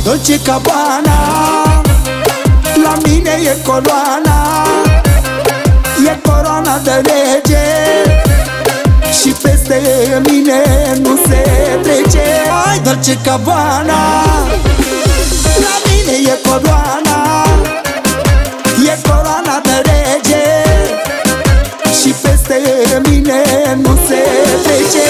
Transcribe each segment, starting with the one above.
Dolce Gabbana, la mine e coloana, e coroana de rege, și peste mine nu se trece. Hai, Dolce Gabbana, la mine e coloana, e coroana de rege, și peste mine nu se trece.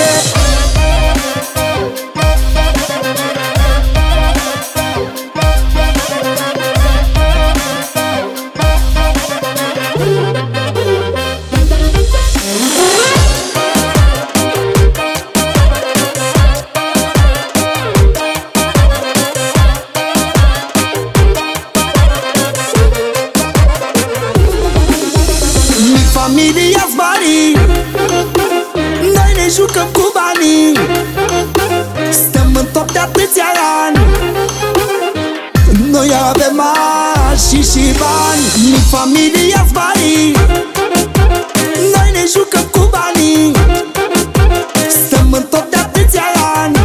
Familia-s banii, noi ne jucăm cu banii, stăm în top de atâția ani, noi avem mașini și bani. Mi familia-s banii, noi ne jucăm cu banii, stăm în top de atâția ani,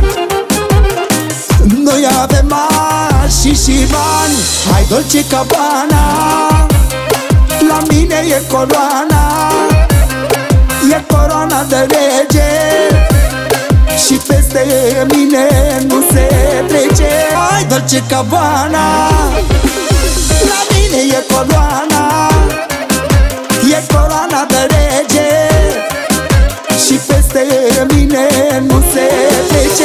noi avem mașini și bani. Hai, Dolce Gabbana, la mine e coloana, e coroana de rege, și peste mine nu se trece. Hai, Dolce Gabbana, la mine e coloana, e coroana de rege, și peste mine nu se trece.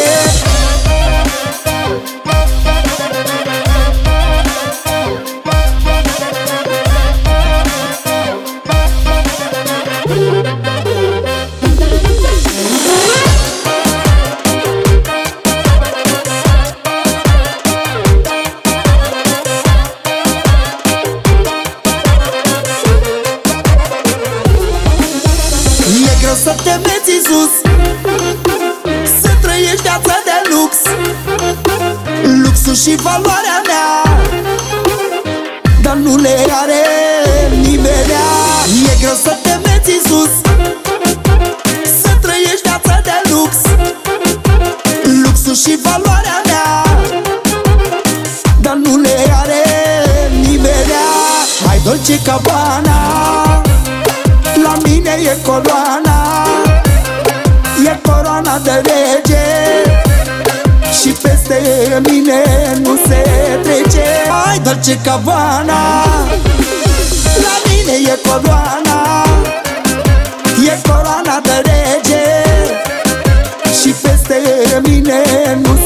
E greu să te meți sus, să trăiești viața de lux, luxul și valoarea mea, dar nu le are nimerea. E greu să te meți sus, să trăiești viața de lux, luxul și valoarea mea, dar nu le are nimerea. Hai, Dolce Gabbana, la mine e coloana, e coroana de rege, și peste mine nu se trece. Hai, Dolce Gabbana, la mine e coloana, e coroana de rege, și peste mine nu se trece.